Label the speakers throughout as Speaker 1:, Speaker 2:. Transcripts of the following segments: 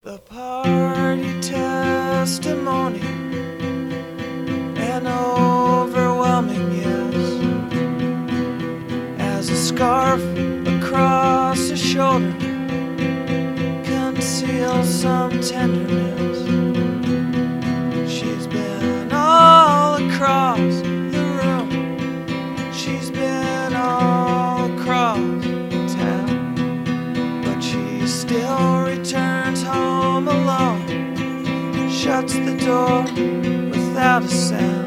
Speaker 1: The party testimony, an overwhelming yes, as a scarf across her shoulder conceals some tenderness. She's been all across the room, she's been all across town, but she still returns home alone, shuts the door without a sound.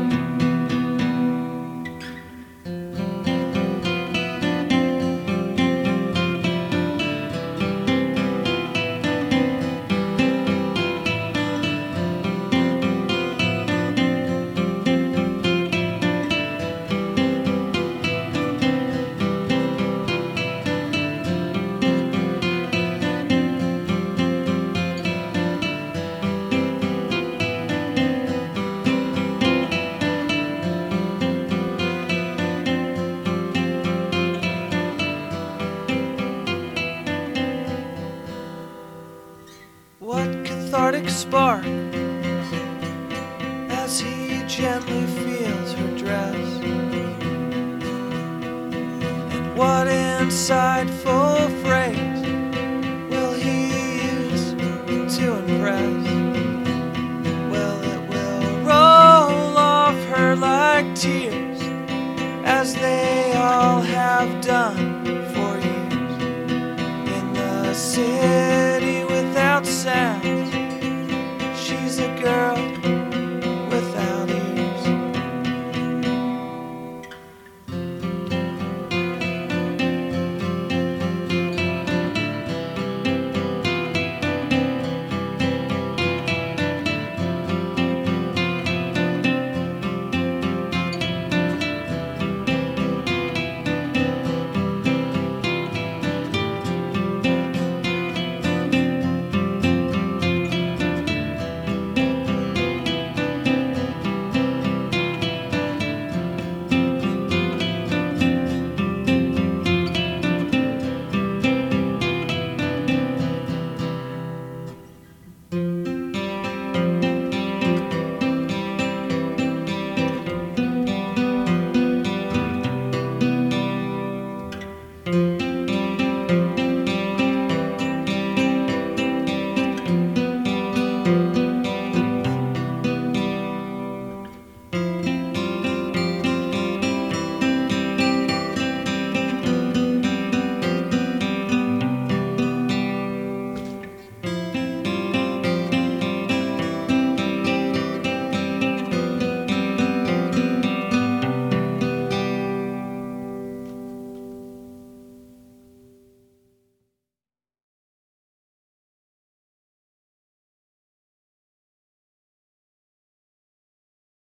Speaker 1: What cathartic spark as he gently feels her dress, and what insightful phrase will he use to impress? Well, it will roll off her like tears, as they all have done for years in the city without sound.